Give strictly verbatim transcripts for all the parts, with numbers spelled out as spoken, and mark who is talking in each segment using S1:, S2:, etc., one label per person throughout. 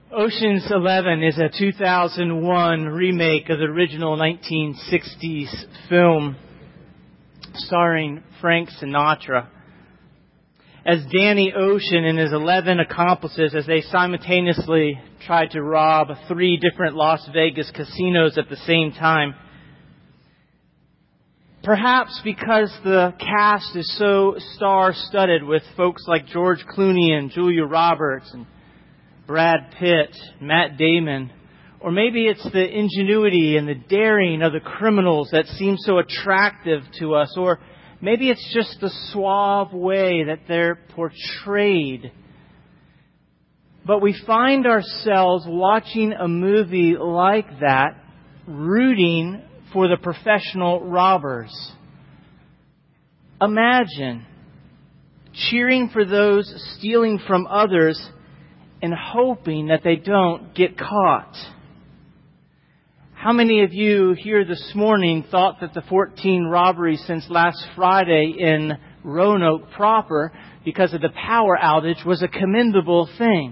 S1: Ocean's Eleven is a two thousand one remake of the original nineteen sixties film starring Frank Sinatra. As Danny Ocean and his eleven accomplices, as they simultaneously tried to rob three different Las Vegas casinos at the same time. Perhaps because the cast is so star-studded with folks like George Clooney and Julia Roberts and Brad Pitt, Matt Damon, or maybe it's the ingenuity and the daring of the criminals that seem so attractive to us, or maybe it's just the suave way that they're portrayed. But we find ourselves watching a movie like that, rooting for the professional robbers. Imagine cheering for those stealing from others and hoping that they don't get caught. How many of you here this morning thought that the fourteen robberies since last Friday in Roanoke proper, because of the power outage, was a commendable thing?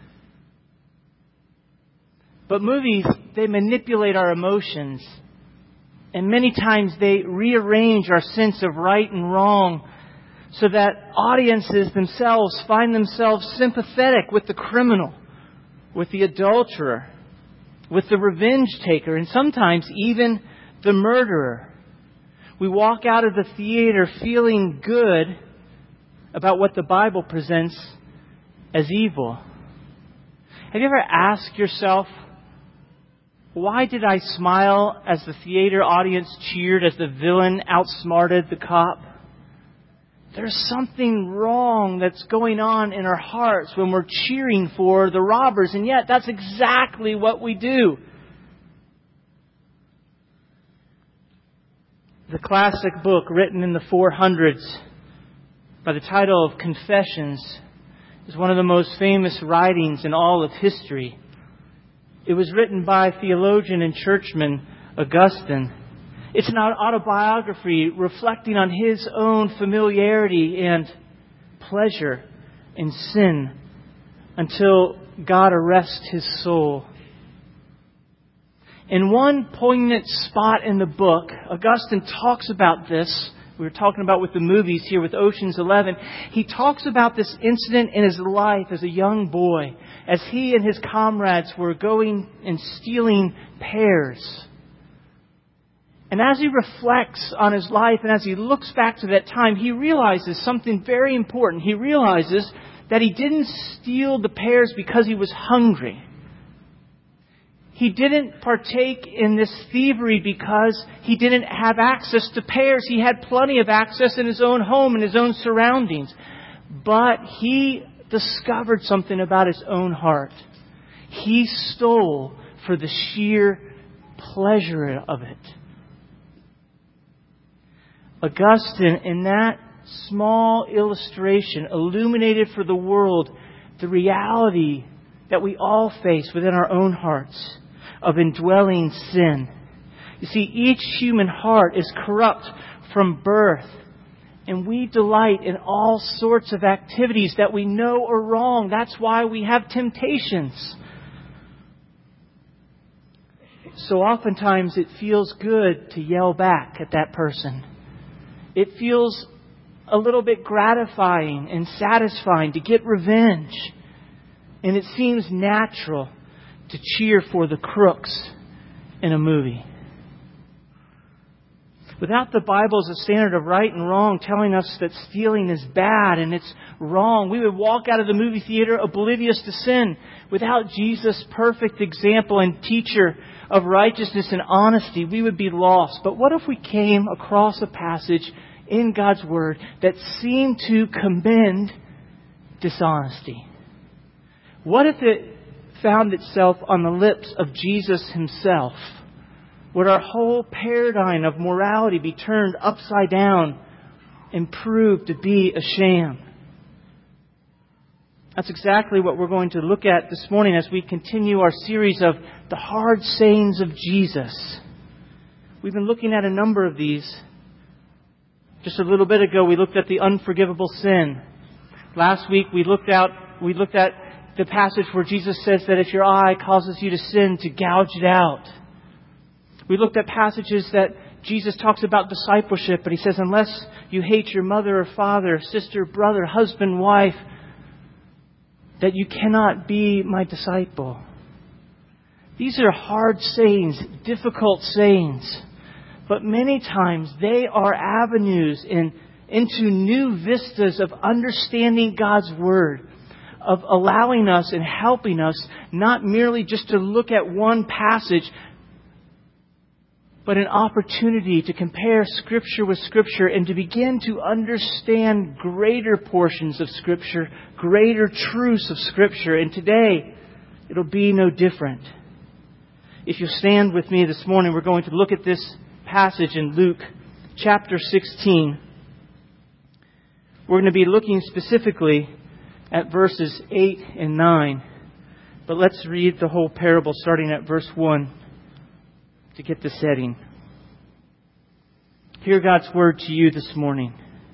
S1: But movies, they manipulate our emotions. And many times they rearrange our sense of right and wrong so that audiences themselves find themselves sympathetic with the criminal, with the adulterer, with the revenge taker, and sometimes even the murderer. We walk out of the theater feeling good about what the Bible presents as evil. Have you ever asked yourself, why did I smile as the theater audience cheered as the villain outsmarted the cop? There's something wrong that's going on in our hearts when we're cheering for the robbers, and yet that's exactly what we do. The classic book written in the four hundreds by the title of Confessions is one of the most famous writings in all of history. It was written by theologian and churchman Augustine. It's an autobiography reflecting on his own familiarity and pleasure in sin until God arrests his soul. In one poignant spot in the book, Augustine talks about this. We were talking about with the movies here with Ocean's Eleven. He talks about this incident in his life as a young boy, as he and his comrades were going and stealing pears. And as he reflects on his life and as he looks back to that time, he realizes something very important. He realizes that he didn't steal the pears because he was hungry. He didn't partake in this thievery because he didn't have access to pears. He had plenty of access in his own home and his own surroundings. But he discovered something about his own heart. He stole for the sheer pleasure of it. Augustine, in that small illustration, illuminated for the world the reality that we all face within our own hearts of indwelling sin. You see, each human heart is corrupt from birth, and we delight in all sorts of activities that we know are wrong. That's why we have temptations. So oftentimes it feels good to yell back at that person. It feels a little bit gratifying and satisfying to get revenge. And it seems natural to cheer for the crooks in a movie. Without the Bible as a standard of right and wrong telling us that stealing is bad and it's wrong, we would walk out of the movie theater oblivious to sin. Without Jesus' perfect example and teacher of righteousness and honesty, we would be lost. But what if we came across a passage in God's Word that seemed to commend dishonesty? What if it found itself on the lips of Jesus Himself? Would our whole paradigm of morality be turned upside down and prove to be a sham? That's exactly what we're going to look at this morning as we continue our series of the hard sayings of Jesus. We've been looking at a number of these. Just a little bit ago, we looked at the unforgivable sin. Last week, we looked out, we looked at the passage where Jesus says that if your eye causes you to sin, to gouge it out. We looked at passages that Jesus talks about discipleship, but He says, unless you hate your mother or father, sister, brother, husband, wife, that you cannot be my disciple. These are hard sayings, difficult sayings, but many times they are avenues in, into new vistas of understanding God's Word, of allowing us and helping us not merely just to look at one passage, but an opportunity to compare Scripture with Scripture and to begin to understand greater portions of Scripture, greater truths of Scripture. And today, it'll be no different. If you'll stand with me this morning, we're going to look at this passage in Luke chapter sixteen. We're going to be looking specifically at verses eight and nine. But let's read the whole parable starting at verse one. To get the setting. Hear God's word to you this morning.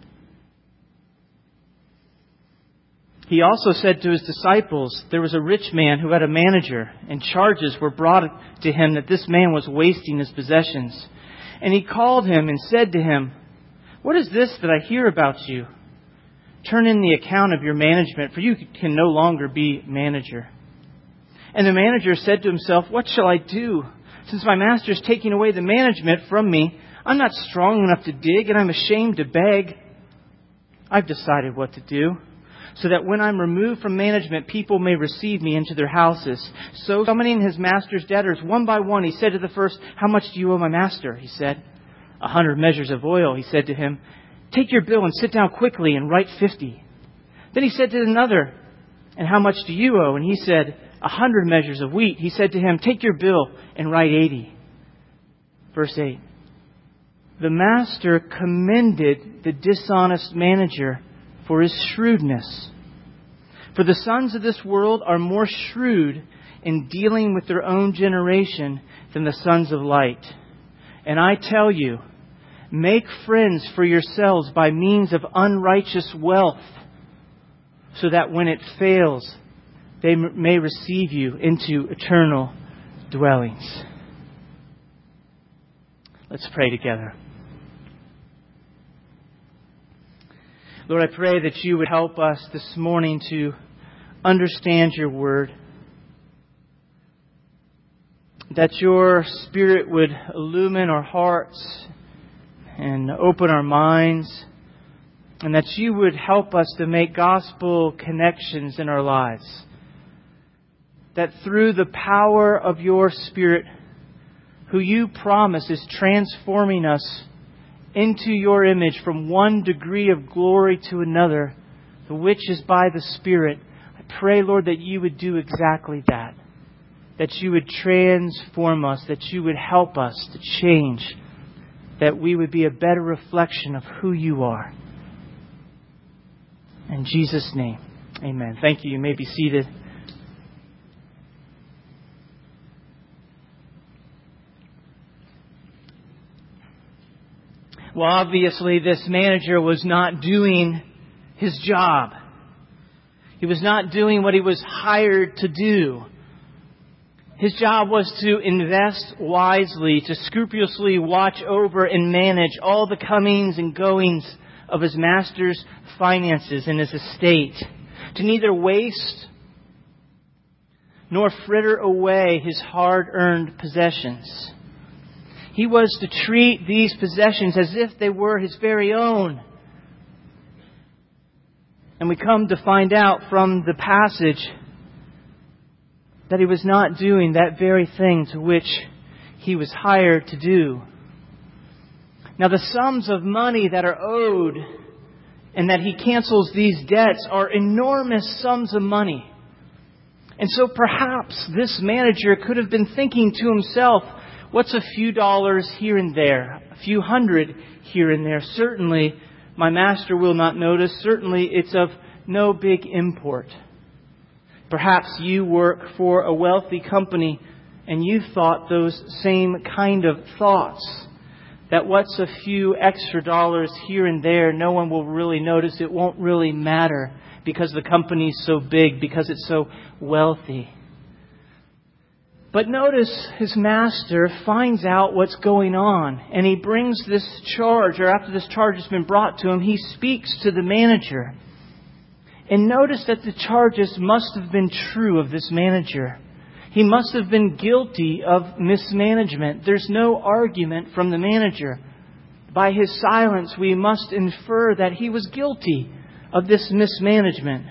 S1: He also said to His disciples, there was a rich man who had a manager, and charges were brought to him that this man was wasting his possessions. And he called him and said to him, what is this that I hear about you? Turn in the account of your management, for you can no longer be manager. And the manager said to himself, what shall I do? Since my master is taking away the management from me, I'm not strong enough to dig, and I'm ashamed to beg. I've decided what to do, so that when I'm removed from management, people may receive me into their houses. So, summoning his master's debtors one by one, he said to the first, how much do you owe my master? He said, a hundred measures of oil. He said to him, take your bill and sit down quickly and write fifty. Then he said to another, and how much do you owe? And he said, a hundred measures of wheat. He said to him, take your bill and write eighty. Verse eight. The master commended the dishonest manager for his shrewdness. For the sons of this world are more shrewd in dealing with their own generation than the sons of light. And I tell you, make friends for yourselves by means of unrighteous wealth, so that when it fails, they may receive you into eternal dwellings. Let's pray together. Lord, I pray that you would help us this morning to understand your word. That your Spirit would illumine our hearts and open our minds. And that you would help us to make gospel connections in our lives. That through the power of your Spirit, who you promise is transforming us into your image from one degree of glory to another, the which is by the Spirit, I pray, Lord, that you would do exactly that. That you would transform us, that you would help us to change, that we would be a better reflection of who you are. In Jesus' name, amen. Thank you. You may be seated. Well, obviously, this manager was not doing his job. He was not doing what he was hired to do. His job was to invest wisely, to scrupulously watch over and manage all the comings and goings of his master's finances and his estate, to neither waste nor fritter away his hard-earned possessions. He was to treat these possessions as if they were his very own. And we come to find out from the passage that he was not doing that very thing to which he was hired to do. Now, the sums of money that are owed and that he cancels these debts are enormous sums of money. And so perhaps this manager could have been thinking to himself, what's a few dollars here and there? A few hundred here and there. Certainly, my master will not notice. Certainly, it's of no big import. Perhaps you work for a wealthy company and you thought those same kind of thoughts. That what's a few extra dollars here and there, no one will really notice. It won't really matter. because the company's so big, because it's so wealthy. But notice his master finds out what's going on, and he brings this charge, or after this charge has been brought to him, he speaks to the manager. And notice that the charges must have been true of this manager. He must have been guilty of mismanagement. There's no argument from the manager. By his silence, we must infer that he was guilty of this mismanagement.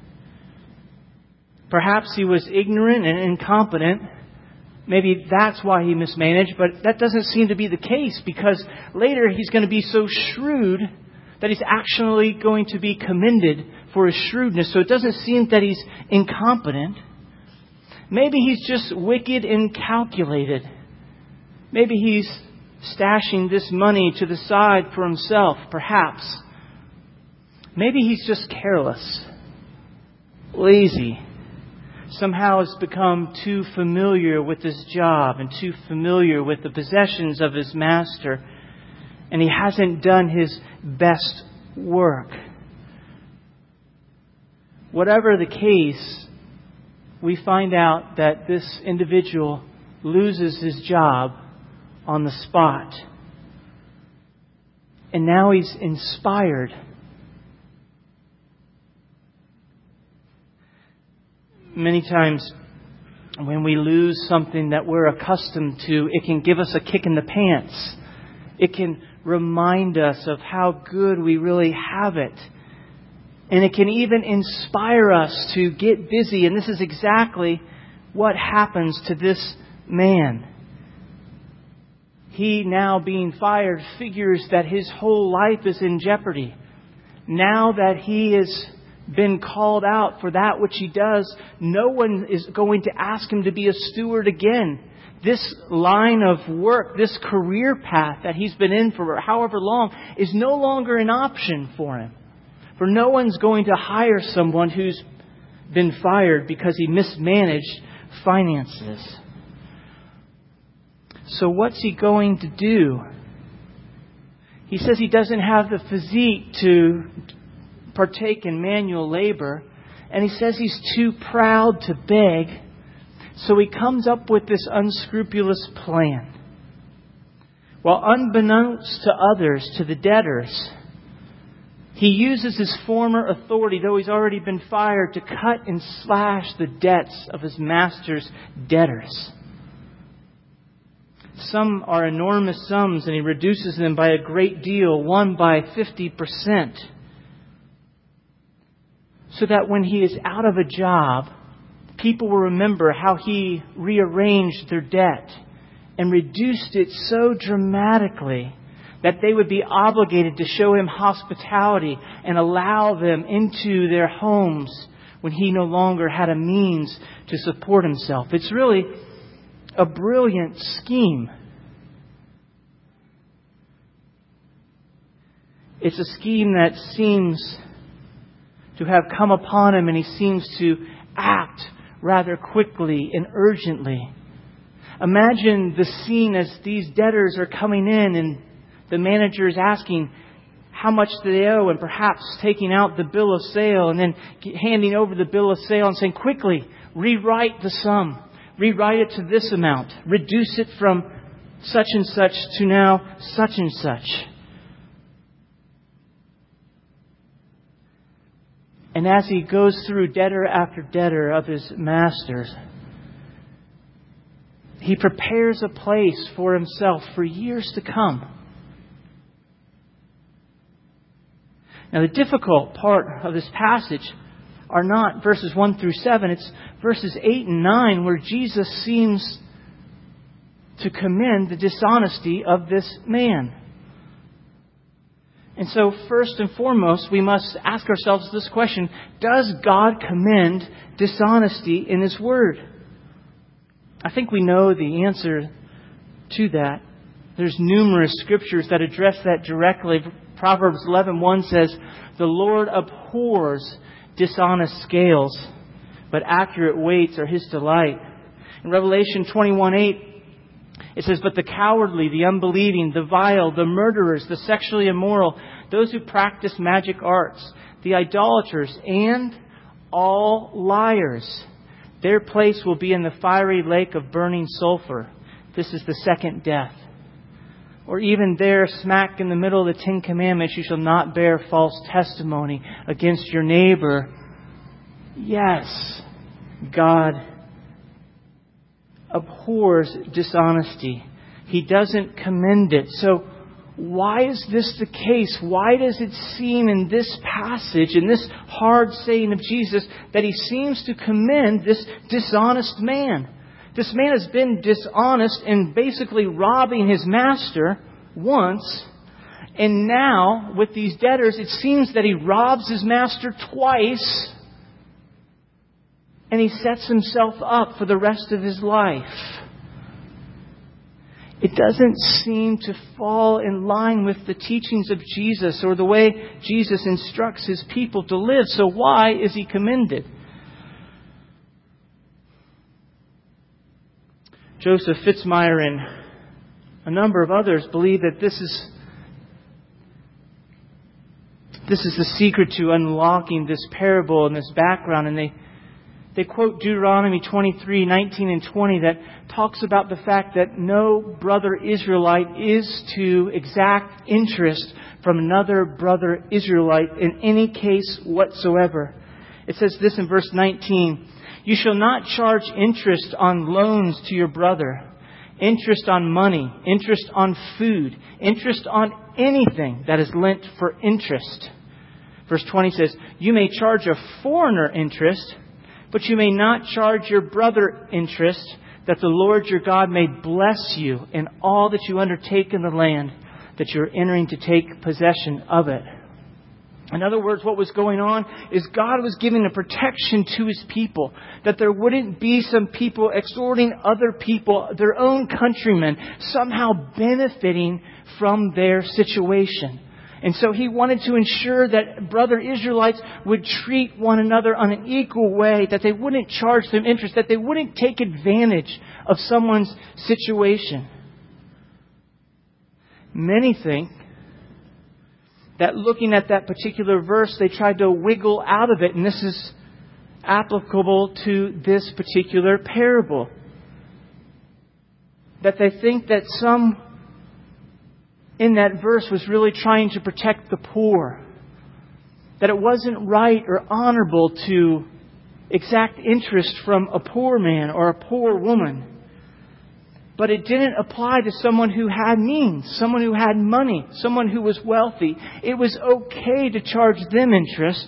S1: Perhaps he was ignorant and incompetent. Maybe that's why he mismanaged, but that doesn't seem to be the case, because later he's going to be so shrewd that he's actually going to be commended for his shrewdness. So it doesn't seem that he's incompetent. Maybe he's just wicked and calculated. Maybe he's stashing this money to the side for himself, perhaps. Maybe he's just careless, lazy. Somehow has become too familiar with his job and too familiar with the possessions of his master, and he hasn't done his best work. Whatever the case, we find out that this individual loses his job on the spot. And now he's inspired. Many times when we lose something that we're accustomed to, it can give us a kick in the pants. It can remind us of how good we really have it. And it can even inspire us to get busy. And this is exactly what happens to this man. He, now being fired, figures that his whole life is in jeopardy. Now that he has been called out for that which he does, no one is going to ask him to be a steward again. This line of work, this career path that he's been in for however long, is no longer an option for him. For no one's going to hire someone who's been fired because he mismanaged finances. So what's he going to do? He says he doesn't have the physique to partake in manual labor. And he says he's too proud to beg. So he comes up with this unscrupulous plan. Well, unbeknownst to others, to the debtors, he uses his former authority, though he's already been fired, to cut and slash the debts of his master's debtors. Some are enormous sums, and he reduces them by a great deal, one by fifty percent. So that when he is out of a job, people will remember how he rearranged their debt and reduced it so dramatically that they would be obligated to show him hospitality and allow them into their homes when he no longer had a means to support himself. It's really a brilliant scheme. It's a scheme that seems to have come upon him, and he seems to act rather quickly and urgently. Imagine the scene as these debtors are coming in and the manager is asking how much do they owe, and perhaps taking out the bill of sale and then handing over the bill of sale and saying, quickly, rewrite the sum. Rewrite it to this amount. Reduce it from such and such to now such and such. And as he goes through debtor after debtor of his masters, he prepares a place for himself for years to come. Now, the difficult part of this passage are not verses one through seven. It's verses eight and nine, where Jesus seems to commend the dishonesty of this man. And so, first and foremost, we must ask ourselves this question: does God commend dishonesty in His Word? I think we know the answer to that. There's numerous scriptures that address that directly. Proverbs eleven one says, "The Lord abhors dishonest scales, but accurate weights are His delight." In Revelation twenty-one eight, it says, "But the cowardly, the unbelieving, the vile, the murderers, the sexually immoral, those who practice magic arts, the idolaters, and all liars. Their place will be in the fiery lake of burning sulfur. This is the second death. Or even there, smack in the middle of the Ten Commandments, you shall not bear false testimony against your neighbor. Yes, God abhors dishonesty. He doesn't commend it. So why is this the case? Why does it seem in this passage, in this hard saying of Jesus, that He seems to commend this dishonest man? This man has been dishonest in basically robbing his master once. And now, with these debtors, it seems that he robs his master twice. And he sets himself up for the rest of his life. It doesn't seem to fall in line with the teachings of Jesus or the way Jesus instructs His people to live. So why is He commended? Joseph Fitzmyer and a number of others believe that this is this is the secret to unlocking this parable and this background. And they they quote Deuteronomy twenty-three, nineteen and twenty that talks about the fact that no brother Israelite is to exact interest from another brother Israelite in any case whatsoever. It says this in verse nineteen. You shall not charge interest on loans to your brother, interest on money, interest on food, interest on anything that is lent for interest. Verse twenty says, you may charge a foreigner interest, but you may not charge your brother interest, that the Lord your God may bless you in all that you undertake in the land that you are entering to take possession of it. In other words, what was going on is God was giving a protection to His people, that there wouldn't be some people extorting other people, their own countrymen, somehow benefiting from their situation. And so He wanted to ensure that brother Israelites would treat one another on an equal way, that they wouldn't charge them interest, that they wouldn't take advantage of someone's situation. Many think that looking at that particular verse, they tried to wiggle out of it. And this is applicable to this particular parable. That they think that some in that verse was really trying to protect the poor. That it wasn't right or honorable to exact interest from a poor man or a poor woman. But it didn't apply to someone who had means, someone who had money, someone who was wealthy. It was okay to charge them interest.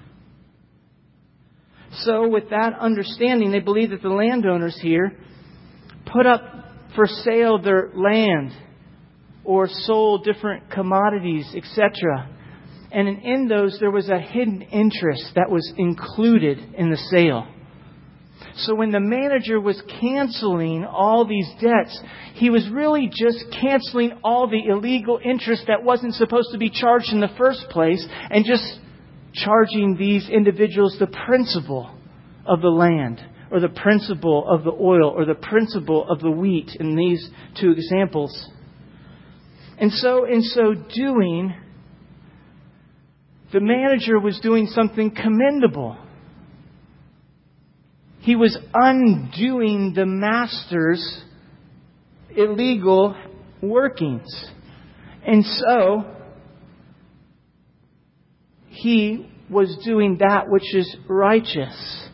S1: So with that understanding, they believe that the landowners here put up for sale their land or sold different commodities, et cetera. And in those, there was a hidden interest that was included in the sale. So when the manager was canceling all these debts, he was really just canceling all the illegal interest that wasn't supposed to be charged in the first place, and just charging these individuals the principal of the land, or the principal of the oil, or the principal of the wheat in these two examples. And so in so doing, the manager was doing something commendable. He was undoing the master's illegal workings. And so he was doing that which is righteous.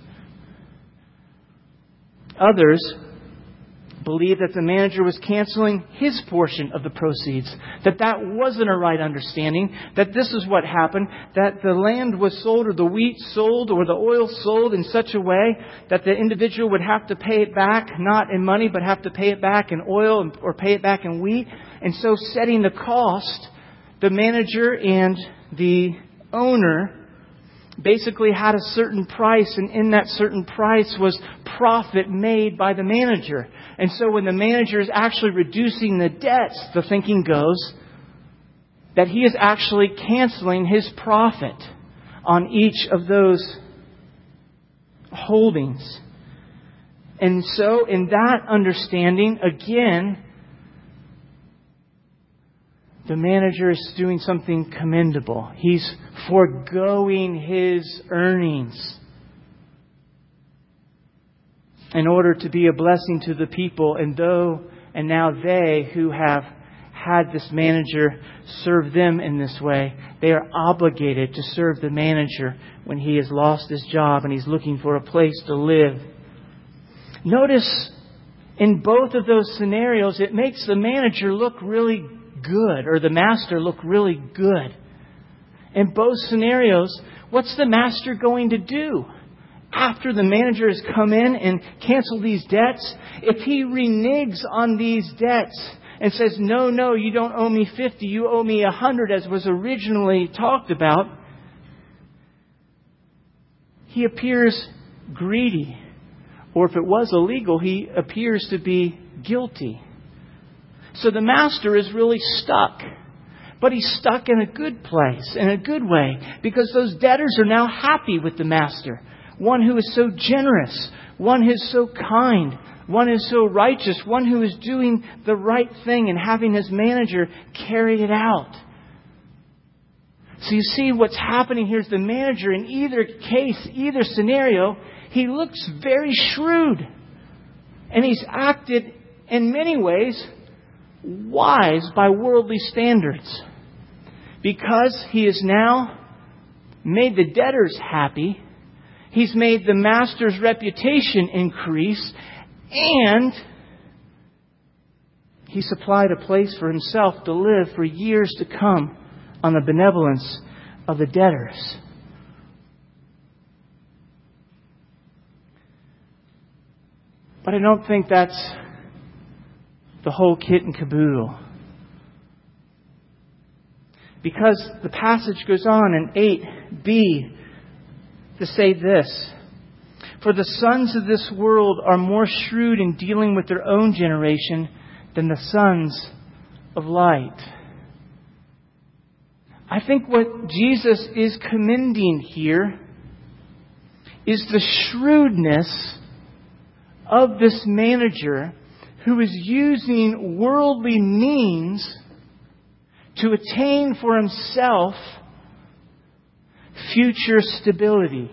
S1: Others believe that the manager was canceling his portion of the proceeds, that that wasn't a right understanding, that this is what happened, that the land was sold or the wheat sold or the oil sold in such a way that the individual would have to pay it back, not in money, but have to pay it back in oil or pay it back in wheat. And so setting the cost, the manager and the owner basically had a certain price, and in that certain price was profit made by the manager. And so when the manager is actually reducing the debts, the thinking goes that he is actually canceling his profit on each of those holdings. And so in that understanding, again, the manager is doing something commendable. He's foregoing his earnings in order to be a blessing to the people. And though, and now they who have had this manager serve them in this way, they are obligated to serve the manager when he has lost his job and he's looking for a place to live. Notice in both of those scenarios, it makes the manager look really good, or the master look really good. In both scenarios, what's the master going to do? After the manager has come in and canceled these debts, if he reneges on these debts and says, no, no, you don't owe me fifty, you owe me a hundred as was originally talked about, he appears greedy. Or if it was illegal, he appears to be guilty. So the master is really stuck. But he's stuck in a good place, in a good way, because those debtors are now happy with the master. One who is so generous, one who is so kind, one who is so righteous, one who is doing the right thing and having his manager carry it out. So you see what's happening here is the manager, in either case, either scenario, he looks very shrewd. And he's acted in many ways wise by worldly standards. Because he has now made the debtors happy, he's made the master's reputation increase, and he supplied a place for himself to live for years to come on the benevolence of the debtors. But I don't think that's the whole kit and caboodle. Because the passage goes on in eight b to say this: for the sons of this world are more shrewd in dealing with their own generation than the sons of light. I think what Jesus is commending here is the shrewdness of this manager who is using worldly means to attain for himself future stability.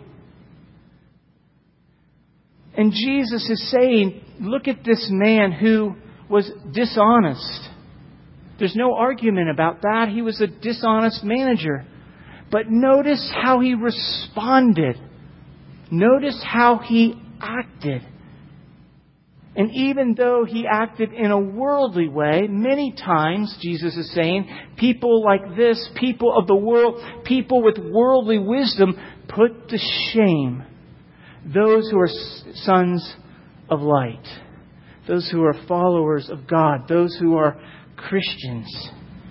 S1: And Jesus is saying, look at this man who was dishonest. There's no argument about that. He was a dishonest manager. But notice how he responded. Notice how he acted. And even though he acted in a worldly way, many times, Jesus is saying, people like this, people of the world, people with worldly wisdom, put to shame those who are sons of light, those who are followers of God, those who are Christians.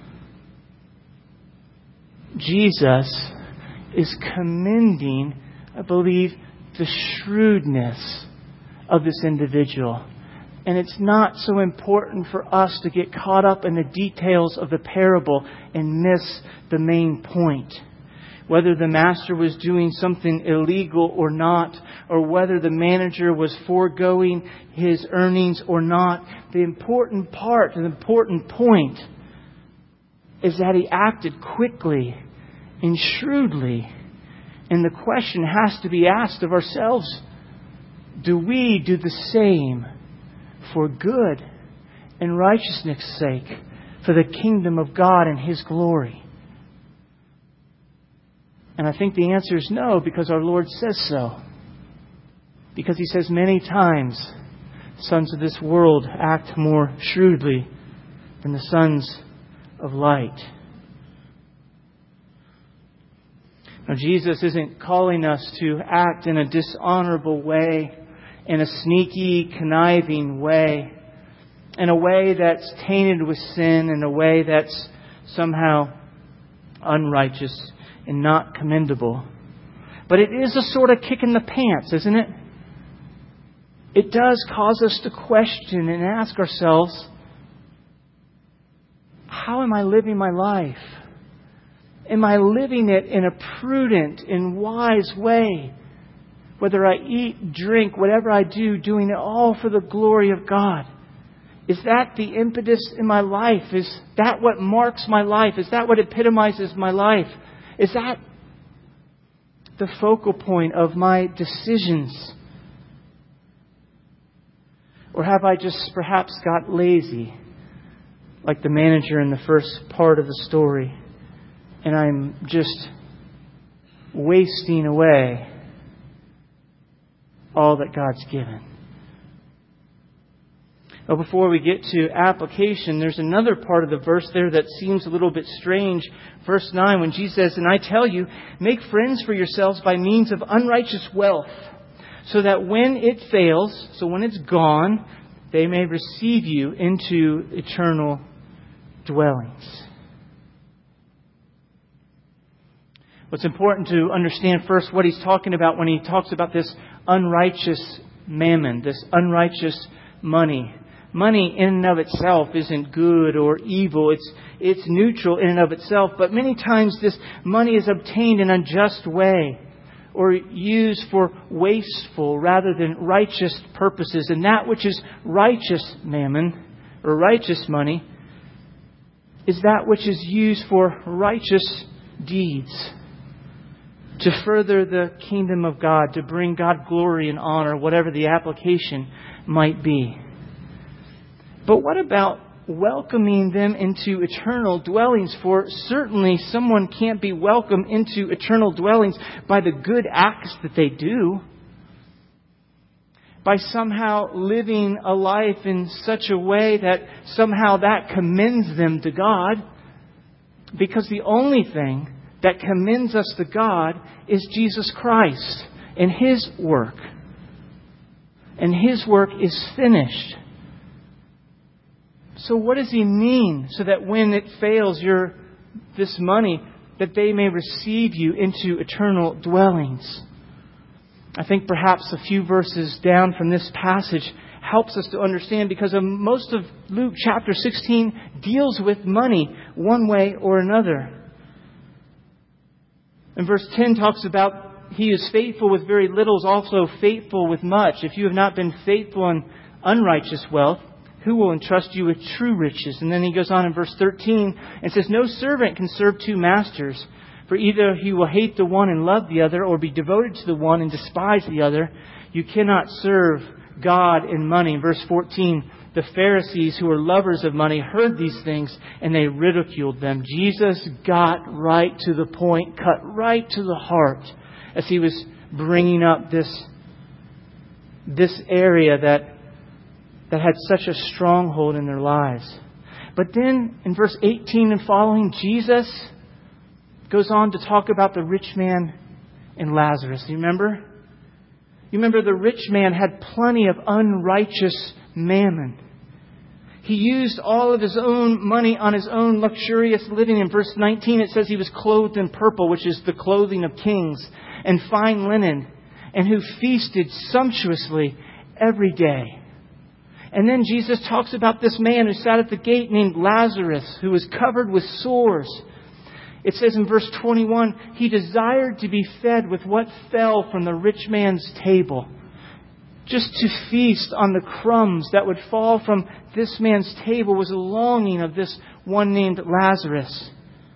S1: Jesus is commending, I believe, the shrewdness of this individual. And it's not so important for us to get caught up in the details of the parable and miss the main point. Whether the master was doing something illegal or not, or whether the manager was foregoing his earnings or not, the important part, the important point is that he acted quickly and shrewdly. And the question has to be asked of ourselves: do we do the same for good and righteousness' sake, for the kingdom of God and His glory? And I think the answer is no, because our Lord says so. Because He says many times, sons of this world act more shrewdly than the sons of light. Now, Jesus isn't calling us to act in a dishonorable way, in a sneaky, conniving way, in a way that's tainted with sin, in a way that's somehow unrighteous and not commendable. But it is a sort of kick in the pants, isn't it? It does cause us to question and ask ourselves, how am I living my life? Am I living it in a prudent and wise way? Whether I eat, drink, whatever I do, doing it all for the glory of God. Is that the impetus in my life? Is that what marks my life? Is that what epitomizes my life? Is that the focal point of my decisions? Or have I just perhaps got lazy, like the manager in the first part of the story, and I'm just wasting away all that God's given? Well, before we get to application, there's another part of the verse there that seems a little bit strange. Verse nine, when Jesus says, "And I tell you, make friends for yourselves by means of unrighteous wealth, so that when it fails," so when it's gone, "they may receive you into eternal dwellings." What's important to understand first what he's talking about when he talks about this unrighteous mammon, this unrighteous money. Money in and of itself isn't good or evil. It's it's neutral in and of itself. But many times this money is obtained in an unjust way or used for wasteful rather than righteous purposes. And that which is righteous mammon or righteous money is that which is used for righteous deeds, to further the kingdom of God, to bring God glory and honor, whatever the application might be. But what about welcoming them into eternal dwellings? For certainly someone can't be welcomed into eternal dwellings by the good acts that they do, by somehow living a life in such a way that somehow that commends them to God. Because the only thing that commends us to God is Jesus Christ and His work. And His work is finished. So what does He mean? So that when it fails, your this money, that they may receive you into eternal dwellings. I think perhaps a few verses down from this passage helps us to understand, because of most of Luke chapter sixteen deals with money one way or another. And verse ten talks about He is faithful with very little, is also faithful with much. If you have not been faithful in unrighteous wealth, who will entrust you with true riches? And then he goes on in verse thirteen and says, "No servant can serve two masters, for either he will hate the one and love the other, or be devoted to the one and despise the other. You cannot serve God and money." In verse fourteen, the Pharisees, who were lovers of money, heard these things and they ridiculed them. Jesus got right to the point, cut right to the heart as He was bringing up this, this area that that had such a stronghold in their lives. But then in verse eighteen and following, Jesus goes on to talk about the rich man and Lazarus. You remember? You remember the rich man had plenty of unrighteous mammon. He used all of his own money on his own luxurious living. In verse nineteen it says he was clothed in purple, which is the clothing of kings, and fine linen, and who feasted sumptuously every day. And then Jesus talks about this man who sat at the gate named Lazarus, who was covered with sores. It says in verse twenty-one, he desired to be fed with what fell from the rich man's table. Just to feast on the crumbs that would fall from this man's table was a longing of this one named Lazarus.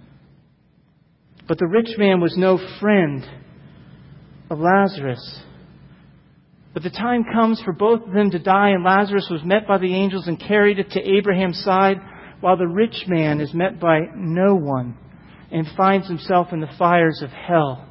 S1: But the rich man was no friend of Lazarus. But the time comes for both of them to die, and Lazarus was met by the angels and carried it to Abraham's side, while the rich man is met by no one and finds himself in the fires of hell.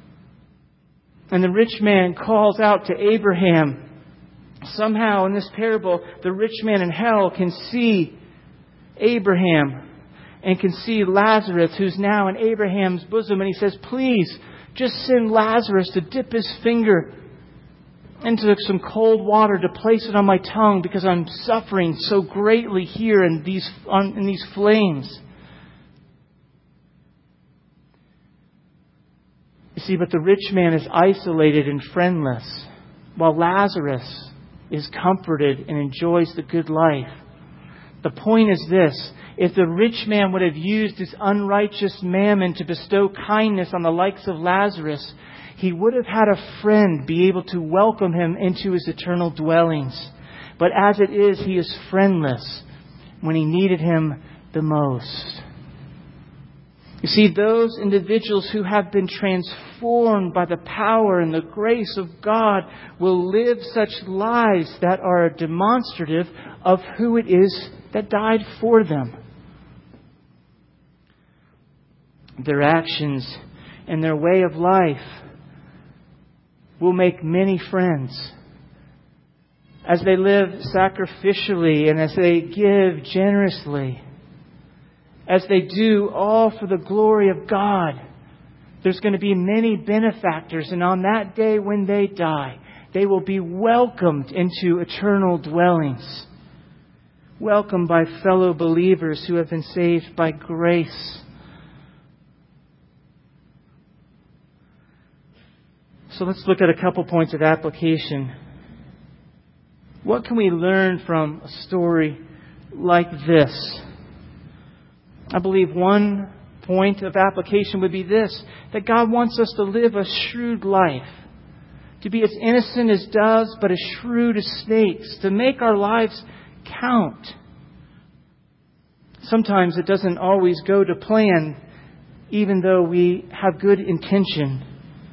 S1: And the rich man calls out to Abraham. Somehow in this parable, the rich man in hell can see Abraham and can see Lazarus, who's now in Abraham's bosom. And he says, "Please, just send Lazarus to dip his finger into some cold water to place it on my tongue, because I'm suffering so greatly here in these on, in these flames." You see, but the rich man is isolated and friendless, while Lazarus is comforted and enjoys the good life. The point is this: if the rich man would have used his unrighteous mammon to bestow kindness on the likes of Lazarus, he would have had a friend be able to welcome him into his eternal dwellings. But as it is, He is friendless when he needed Him the most. You see, those individuals who have been transformed by the power and the grace of God will live such lives that are demonstrative of who it is that died for them. Their actions and their way of life will make many friends. As they live sacrificially and as they give generously, as they do all for the glory of God, there's going to be many benefactors. And on that day when they die, they will be welcomed into eternal dwellings. Welcomed by fellow believers who have been saved by grace. So let's look at a couple points of application. What can we learn from a story like this? I believe one point of application would be this, that God wants us to live a shrewd life. To be as innocent as doves, but as shrewd as snakes. To make our lives count. Sometimes it doesn't always go to plan, even though we have good intention.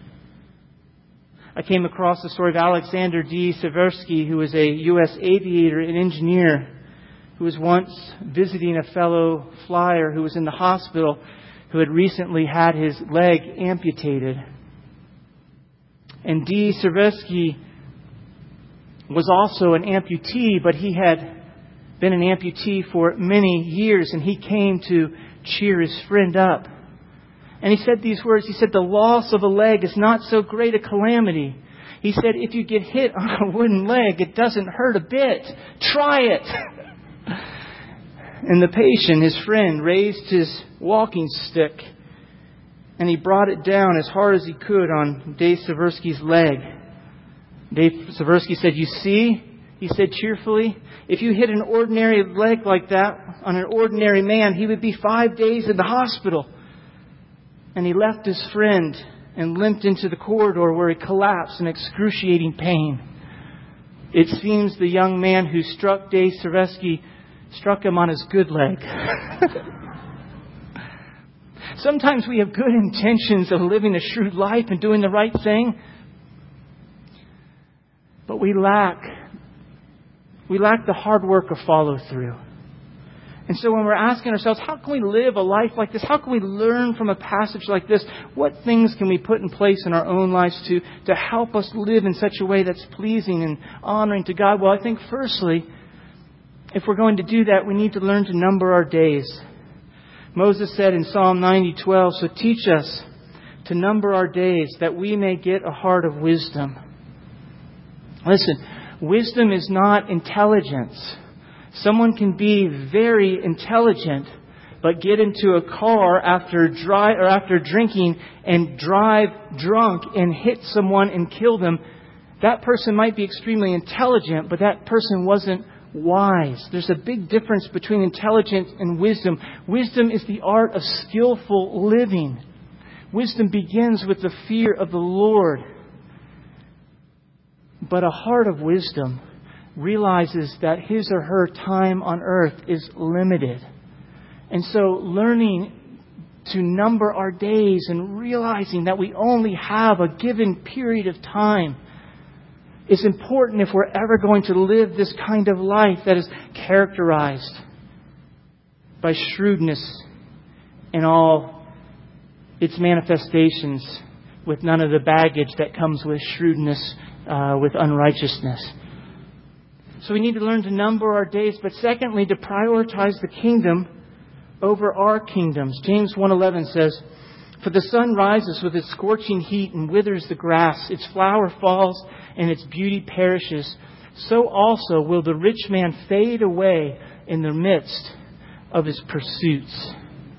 S1: I came across the story of Alexander D. Seversky, who was a U S aviator and engineer, who was once visiting a fellow flyer who was in the hospital, who had recently had his leg amputated. And D. Seversky was also an amputee, but he had been an amputee for many years, and he came to cheer his friend up. And he said these words. He said, "The loss of a leg is not so great a calamity." He said, "If you get hit on a wooden leg, it doesn't hurt a bit. Try it." And the patient, his friend, raised his walking stick and he brought it down as hard as he could on Dave Seversky's leg. Dave Seversky said, "You see," he said cheerfully, "if you hit an ordinary leg like that on an ordinary man, he would be five days in the hospital." And he left his friend and limped into the corridor where he collapsed in excruciating pain. It seems the young man who struck Dave Seversky struck him on his good leg. Sometimes we have good intentions of living a shrewd life and doing the right thing, but we lack, we lack the hard work of follow through. And so when we're asking ourselves, how can we live a life like this? How can we learn from a passage like this? What things can we put in place in our own lives to, to help us live in such a way that's pleasing and honoring to God? Well, I think firstly, if we're going to do that, we need to learn to number our days. Moses said in Psalm ninety twelve, "So teach us to number our days that we may get a heart of wisdom." Listen, wisdom is not intelligence. Someone can be very intelligent, but get into a car after dry or after drinking and drive drunk and hit someone and kill them. That person might be extremely intelligent, but that person wasn't wise. There's a big difference between intelligence and wisdom. Wisdom is the art of skillful living. Wisdom begins with the fear of the Lord. But a heart of wisdom realizes that his or her time on earth is limited. And so learning to number our days and realizing that we only have a given period of time is important if we're ever going to live this kind of life that is characterized by shrewdness in all its manifestations, with none of the baggage that comes with shrewdness, uh, with unrighteousness. So we need to learn to number our days, but secondly, to prioritize the kingdom over our kingdoms. James one eleven says, "For the sun rises with its scorching heat and withers the grass. Its flower falls and its beauty perishes. So also will the rich man fade away in the midst of his pursuits."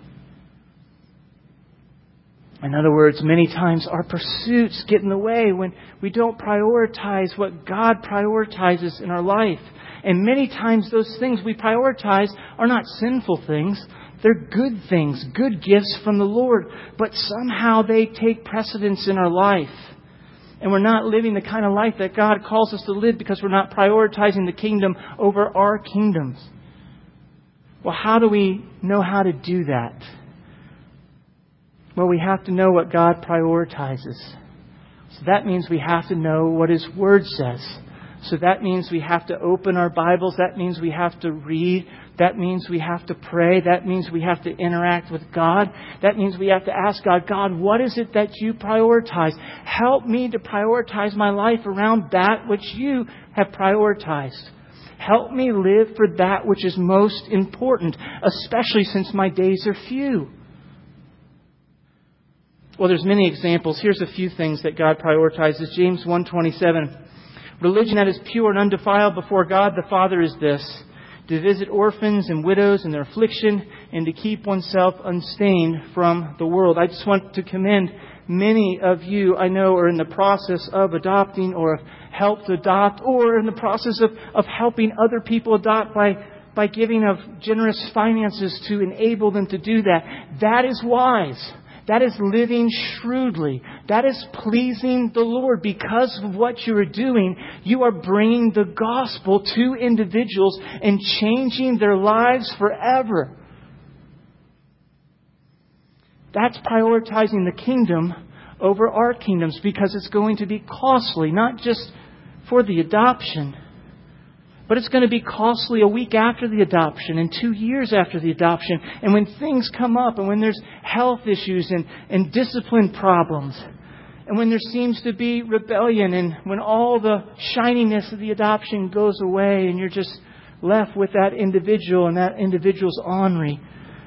S1: In other words, many times our pursuits get in the way when we don't prioritize what God prioritizes in our life. And many times those things we prioritize are not sinful things. They're good things, good gifts from the Lord. But somehow they take precedence in our life. And we're not living the kind of life that God calls us to live because we're not prioritizing the kingdom over our kingdoms. Well, how do we know how to do that? Well, we have to know what God prioritizes. So that means we have to know what His Word says. So that means we have to open our Bibles. That means we have to read. That means we have to pray. That means we have to interact with God. That means we have to ask God, God, what is it that you prioritize? Help me to prioritize my life around that which you have prioritized. Help me live for that which is most important, especially since my days are few. Well, there's many examples. Here's a few things that God prioritizes. James one twenty-seven. Religion that is pure and undefiled before God the Father is this: to visit orphans and widows in their affliction, and to keep oneself unstained from the world. I just want to commend many of you I know are in the process of adopting or have helped adopt or are in the process of, of helping other people adopt by, by giving of generous finances to enable them to do that. That is wise. That is living shrewdly. That is pleasing the Lord. Because of what you are doing, you are bringing the gospel to individuals and changing their lives forever. That's prioritizing the kingdom over our kingdoms, because it's going to be costly, not just for the adoption, but it's going to be costly a week after the adoption and two years after the adoption. And when things come up and when there's health issues and, and discipline problems and when there seems to be rebellion and when all the shininess of the adoption goes away and you're just left with that individual and that individual's ornery,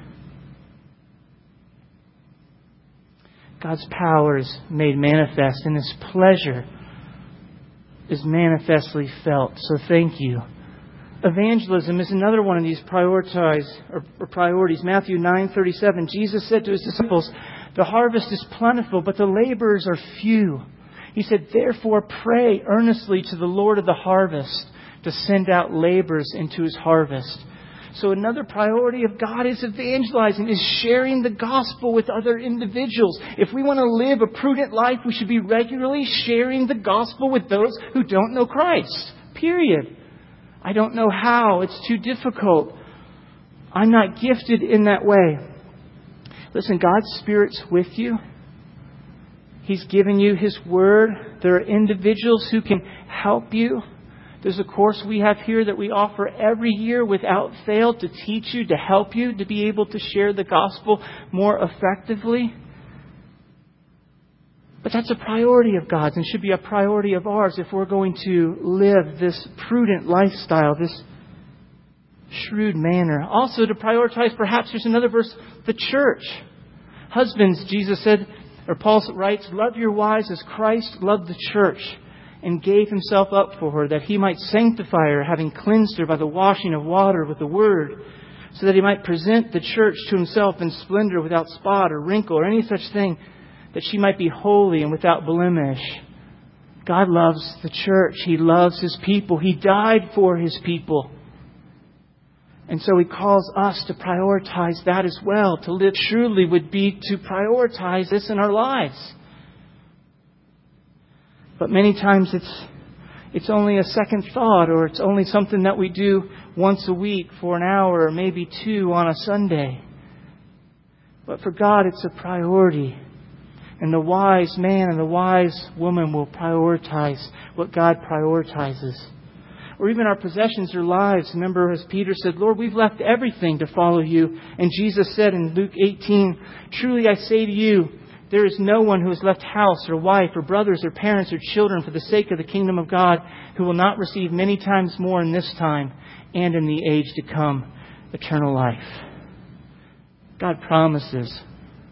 S1: God's power is made manifest and His pleasure is manifestly felt. So thank you. Evangelism is another one of these prioritize or, or priorities. Matthew nine thirty-seven. Jesus said to His disciples, "The harvest is plentiful, but the laborers are few." He said, "Therefore pray earnestly to the Lord of the harvest to send out laborers into His harvest." So another priority of God is evangelizing, is sharing the gospel with other individuals. If we want to live a prudent life, we should be regularly sharing the gospel with those who don't know Christ. Period. I don't know how. It's too difficult. I'm not gifted in that way. Listen, God's Spirit's with you. He's given you His Word. There are individuals who can help you. There's a course we have here that we offer every year without fail to teach you, to help you to be able to share the gospel more effectively. But that's a priority of God's and should be a priority of ours if we're going to live this prudent lifestyle, this shrewd manner. Also to prioritize, perhaps there's another verse, the church. Husbands, Jesus said, or Paul writes, "Love your wives as Christ loved the church and gave Himself up for her, that He might sanctify her, having cleansed her by the washing of water with the word, so that He might present the church to Himself in splendor, without spot or wrinkle or any such thing, that she might be holy and without blemish." God loves the church. He loves His people. He died for His people. And so He calls us to prioritize that as well. To live shrewdly would be to prioritize this in our lives. But many times it's it's only a second thought, or it's only something that we do once a week for an hour or maybe two on a Sunday. But for God, it's a priority. And the wise man and the wise woman will prioritize what God prioritizes. Or even our possessions or lives. Remember, as Peter said, "Lord, we've left everything to follow you." And Jesus said in Luke eighteen, "Truly I say to you, there is no one who has left house or wife or brothers or parents or children for the sake of the kingdom of God who will not receive many times more in this time and in the age to come eternal life." God promises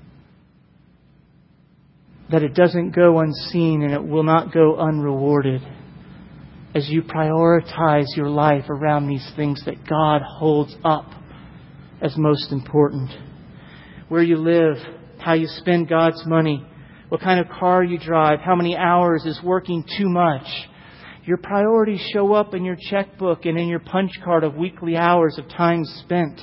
S1: that it doesn't go unseen and it will not go unrewarded as you prioritize your life around these things that God holds up as most important. Where you live, how you spend God's money, what kind of car you drive, how many hours is working too much. Your priorities show up in your checkbook and in your punch card of weekly hours of time spent.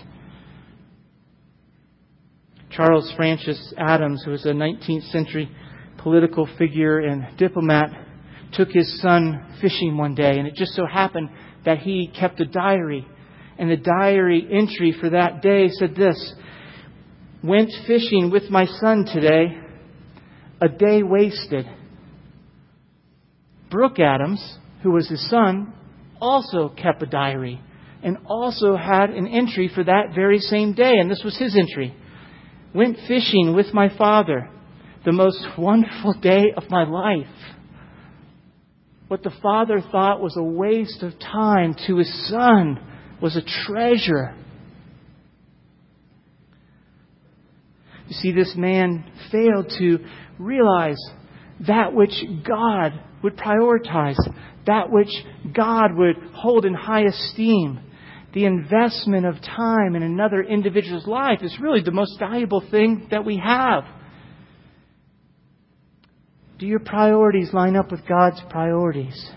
S1: Charles Francis Adams, who was a nineteenth century political figure and diplomat, took his son fishing one day, and it just so happened that he kept a diary. And the diary entry for that day said this: "Went fishing with my son today. A day wasted." Brooke Adams, who was his son, also kept a diary and also had an entry for that very same day. And this was his entry: "Went fishing with my father. The most wonderful day of my life." What the father thought was a waste of time to his son was a treasure. You see, this man failed to realize that which God would prioritize, that which God would hold in high esteem. The investment of time in another individual's life is really the most valuable thing that we have. Do your priorities line up with God's priorities?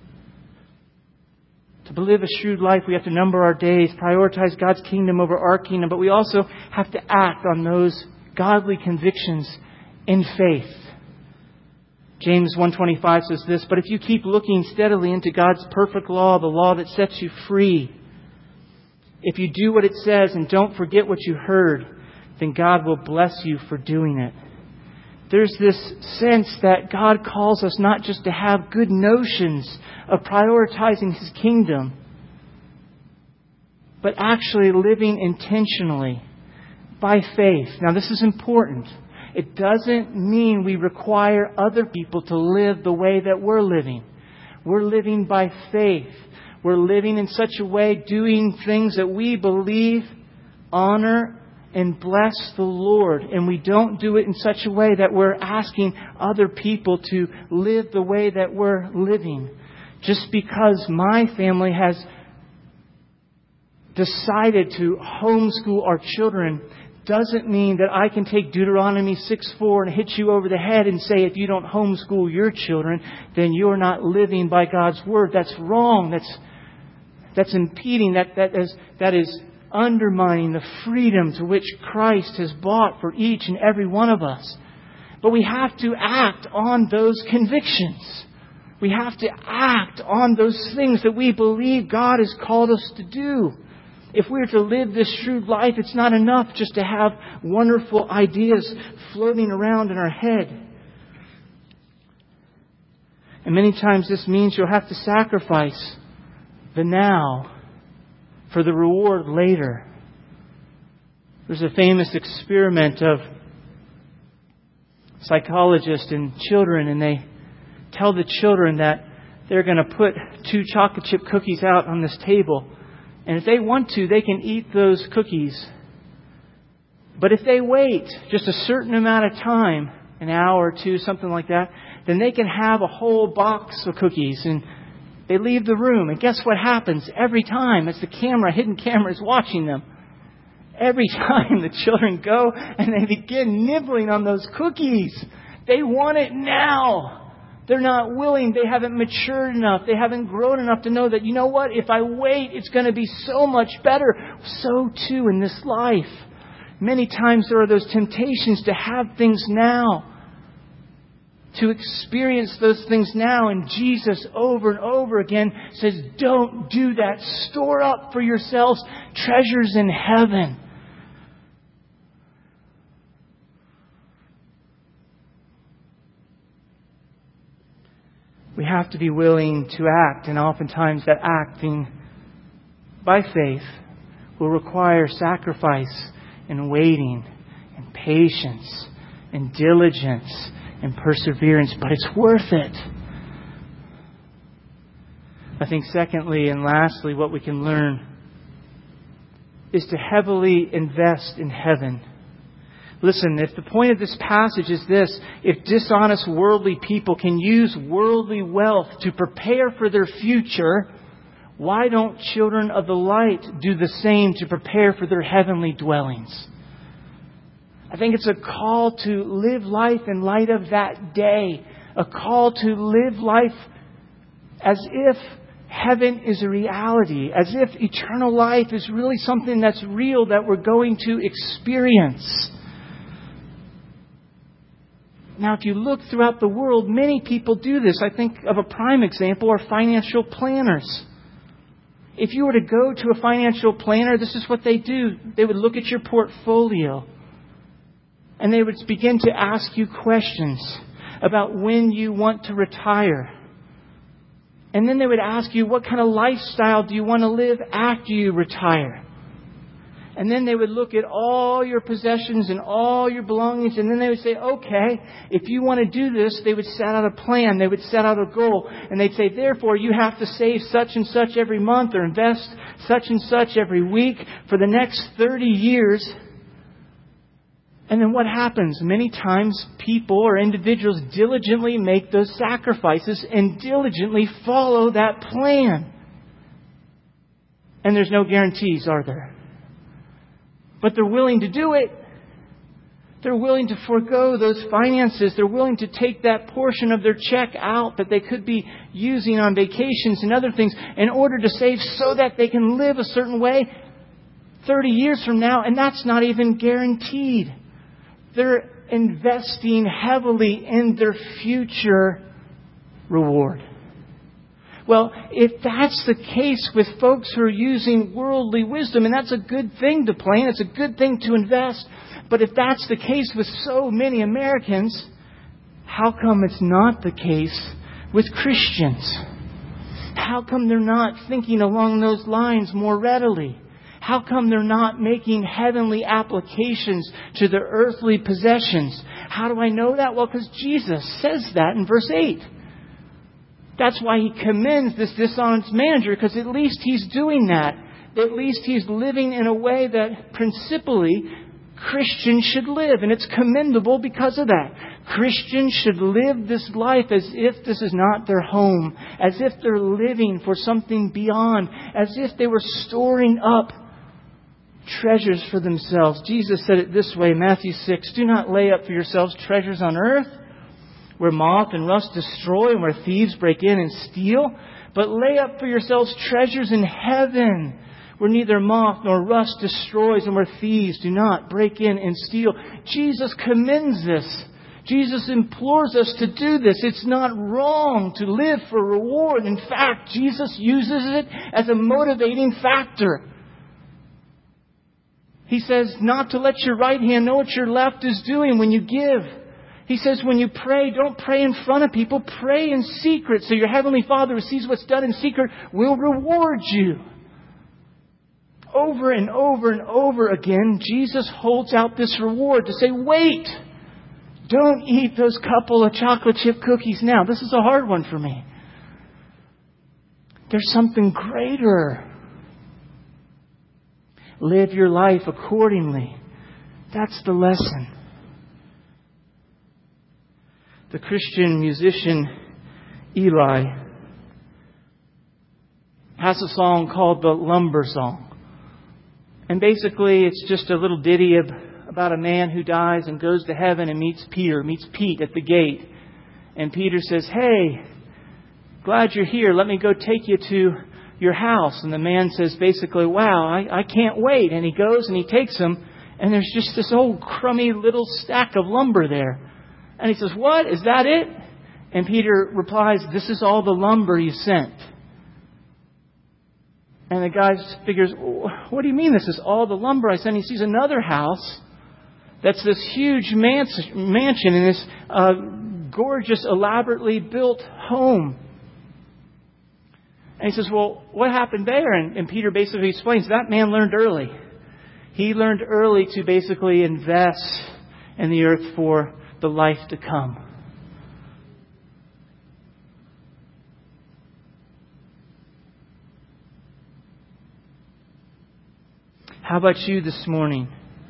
S1: To live a shrewd life, we have to number our days, prioritize God's kingdom over our kingdom, but we also have to act on those godly convictions in faith. James one twenty-five says this: "But if you keep looking steadily into God's perfect law, the law that sets you free, if you do what it says and don't forget what you heard, then God will bless you for doing it." There's this sense that God calls us not just to have good notions of prioritizing His kingdom, but actually living intentionally by faith. Now, this is important. It doesn't mean we require other people to live the way that we're living. We're living by faith. We're living in such a way, doing things that we believe honor and bless the Lord. And we don't do it in such a way that we're asking other people to live the way that we're living. Just because my family has decided to homeschool our children doesn't mean that I can take Deuteronomy six four and hit you over the head and say, if you don't homeschool your children, then you're not living by God's Word. That's wrong. That's that's impeding. That that is that is undermining the freedom to which Christ has bought for each and every one of us. But we have to act on those convictions. We have to act on those things that we believe God has called us to do. If we're to live this shrewd life, it's not enough just to have wonderful ideas floating around in our head. And many times this means you'll have to sacrifice the now for the reward later. There's a famous experiment of psychologists and children, and they tell the children that they're going to put two chocolate chip cookies out on this table. And if they want to, they can eat those cookies. But if they wait just a certain amount of time, an hour or two, something like that, then they can have a whole box of cookies. And they leave the room. And guess what happens every time? It's the camera, hidden camera is watching them. Every time the children go and they begin nibbling on those cookies. They want it now. They're not willing. They haven't matured enough. They haven't grown enough to know that, you know what? If I wait, it's going to be so much better. So too in this life. Many times there are those temptations to have things now. To experience those things now. And Jesus over and over again says, don't do that. Store up for yourselves treasures in heaven. We have to be willing to act, and oftentimes that acting by faith will require sacrifice and waiting and patience and diligence and perseverance, but it's worth it. I think secondly and lastly, what we can learn is to heavily invest in heaven. Listen, if the point of this passage is this, if dishonest worldly people can use worldly wealth to prepare for their future, why don't children of the light do the same to prepare for their heavenly dwellings? I think it's a call to live life in light of that day. A call to live life as if heaven is a reality. As if eternal life is really something that's real that we're going to experience. Now, if you look throughout the world, many people do this. I think of a prime example are financial planners. If you were to go to a financial planner, this is what they do. They would look at your portfolio and they would begin to ask you questions about when you want to retire. And then they would ask you, what kind of lifestyle do you want to live after you retire? And then they would look at all your possessions and all your belongings. And then they would say, okay, if you want to do this, they would set out a plan. They would set out a goal. And they'd say, therefore, you have to save such and such every month or invest such and such every week for the next thirty years. And then what happens? Many times people or individuals diligently make those sacrifices and diligently follow that plan. And there's no guarantees, are there? But they're willing to do it. They're willing to forego those finances. They're willing to take that portion of their check out that they could be using on vacations and other things in order to save so that they can live a certain way thirty years from now. And that's not even guaranteed. They're investing heavily in their future reward. Well, if that's the case with folks who are using worldly wisdom, and that's a good thing to plan, it's a good thing to invest, but if that's the case with so many Americans, how come it's not the case with Christians? How come they're not thinking along those lines more readily? How come they're not making heavenly applications to their earthly possessions? How do I know that? Well, because Jesus says that in verse eight. That's why He commends this dishonest manager, because at least he's doing that. At least he's living in a way that principally Christians should live. And it's commendable because of that. Christians should live this life as if this is not their home. As if they're living for something beyond. As if they were storing up treasures for themselves. Jesus said it this way, Matthew six, do not lay up for yourselves treasures on earth, where moth and rust destroy and where thieves break in and steal. But lay up for yourselves treasures in heaven, where neither moth nor rust destroys and where thieves do not break in and steal. Jesus commends this. Jesus implores us to do this. It's not wrong to live for reward. In fact, Jesus uses it as a motivating factor. He says not to let your right hand know what your left is doing when you give. He says when you pray, don't pray in front of people. Pray in secret so your Heavenly Father who sees what's done in secret will reward you. Over and over and over again, Jesus holds out this reward to say, wait, don't eat those couple of chocolate chip cookies now. This is a hard one for me. There's something greater. Live your life accordingly. That's the lesson. The Christian musician Eli has a song called the Lumber Song. And basically it's just a little ditty of, about a man who dies and goes to heaven and meets Peter, meets Pete at the gate. And Peter says, hey, glad you're here. Let me go take you to your house. And the man says basically, wow, I, I can't wait. And he goes and he takes him. And there's just this old crummy little stack of lumber there. And he says, what? Is that it? And Peter replies, this is all the lumber you sent. And the guy figures, what do you mean this is all the lumber I sent? He sees another house that's this huge mansion in this uh, gorgeous, elaborately built home. And he says, well, what happened there? And, and Peter basically explains, that man learned early. He learned early to basically invest in the earth for the life to come. How about you this morning?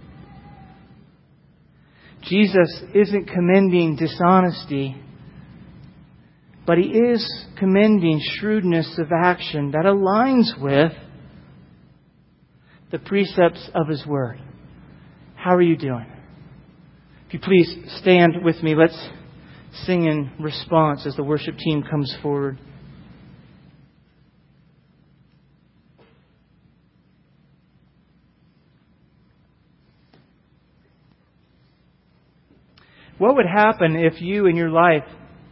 S1: Jesus isn't commending dishonesty, but He is commending shrewdness of action that aligns with the precepts of His Word. How are you doing? If you please stand with me, let's sing in response as the worship team comes forward. What would happen if you in your life,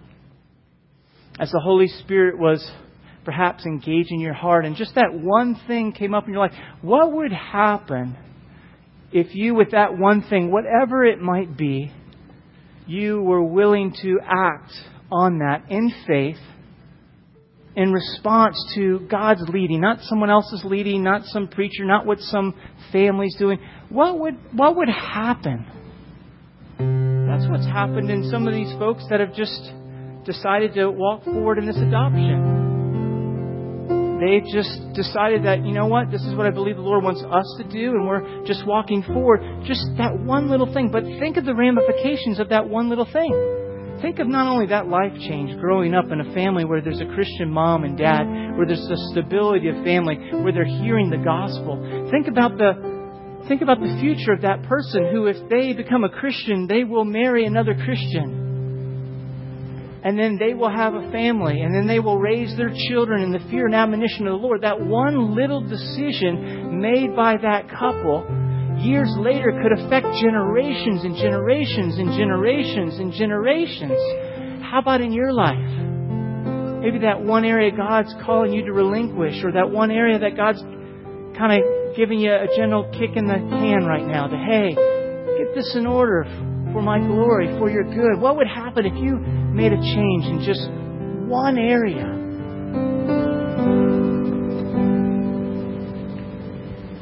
S1: as the Holy Spirit was perhaps engaging your heart, and just that one thing came up in your life, what would happen if you, with that one thing, whatever it might be, you were willing to act on that in faith, in response to God's leading, not someone else's leading, not some preacher, not what some family's doing? What would what would happen? That's what's happened in some of these folks that have just decided to walk forward in this adoption. They've just decided that, you know what, this is what I believe the Lord wants us to do, and we're just walking forward. Just that one little thing. But think of the ramifications of that one little thing. Think of not only that life change, growing up in a family where there's a Christian mom and dad, where there's a stability of family, where they're hearing the gospel. Think about the think about the future of that person who, if they become a Christian, they will marry another Christian. And then they will have a family. And then they will raise their children in the fear and admonition of the Lord. That one little decision made by that couple years later could affect generations and generations and generations and generations. How about in your life? Maybe that one area God's calling you to relinquish, or that one area that God's kind of giving you a gentle kick in the can right now. That, hey, get this in order for my glory, for your good. What would happen if you made a change in just one area?